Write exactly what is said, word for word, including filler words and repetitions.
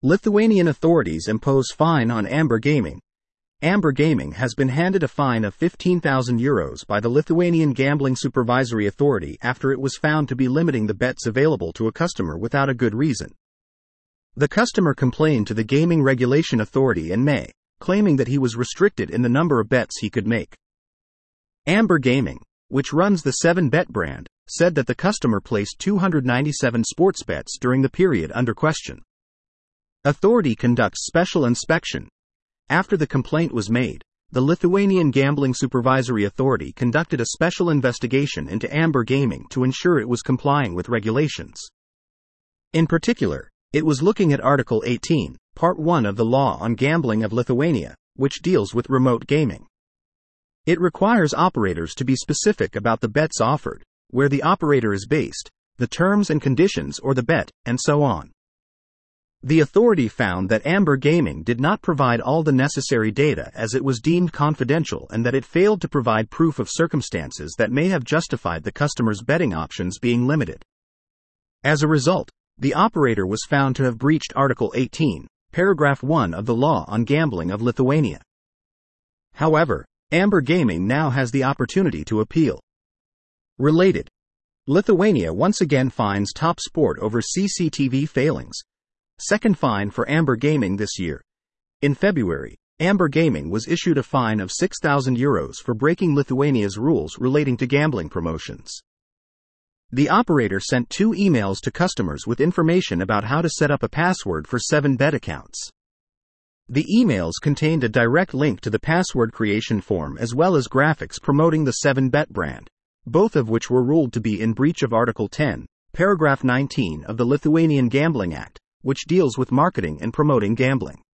Lithuanian authorities impose fine on Amber Gaming. Amber Gaming has been handed a fine of fifteen thousand euros by the Lithuanian Gambling Supervisory Authority after it was found to be limiting the bets available to a customer without a good reason. The customer complained to the Gaming Regulation Authority in May, claiming that he was restricted in the number of bets he could make. Amber Gaming, which runs the seven bet brand, said that the customer placed two hundred ninety-seven sports bets during the period under question. Authority conducts special inspection. After the complaint was made, the Lithuanian Gambling Supervisory Authority conducted a special investigation into Amber Gaming to ensure it was complying with regulations. In particular, it was looking at Article eighteen, Part one of the Law on Gambling of Lithuania, which deals with remote gaming. It requires operators to be specific about the bets offered, where the operator is based, the terms and conditions or the bet, and so on. The authority found that Amber Gaming did not provide all the necessary data as it was deemed confidential and that it failed to provide proof of circumstances that may have justified the customer's betting options being limited. As a result, the operator was found to have breached Article eighteen, Paragraph one of the Law on Gambling of Lithuania. However, Amber Gaming now has the opportunity to appeal. Related. Lithuania once again fines Top Sport over C C T V failings. Second fine for Amber Gaming this year. In February, Amber Gaming was issued a fine of six thousand euros for breaking Lithuania's rules relating to gambling promotions. The operator sent two emails to customers with information about how to set up a password for seven bet accounts. The emails contained a direct link to the password creation form as well as graphics promoting the seven bet brand, both of which were ruled to be in breach of Article ten, Paragraph nineteen of the Lithuanian Gambling Act, which deals with marketing and promoting gambling.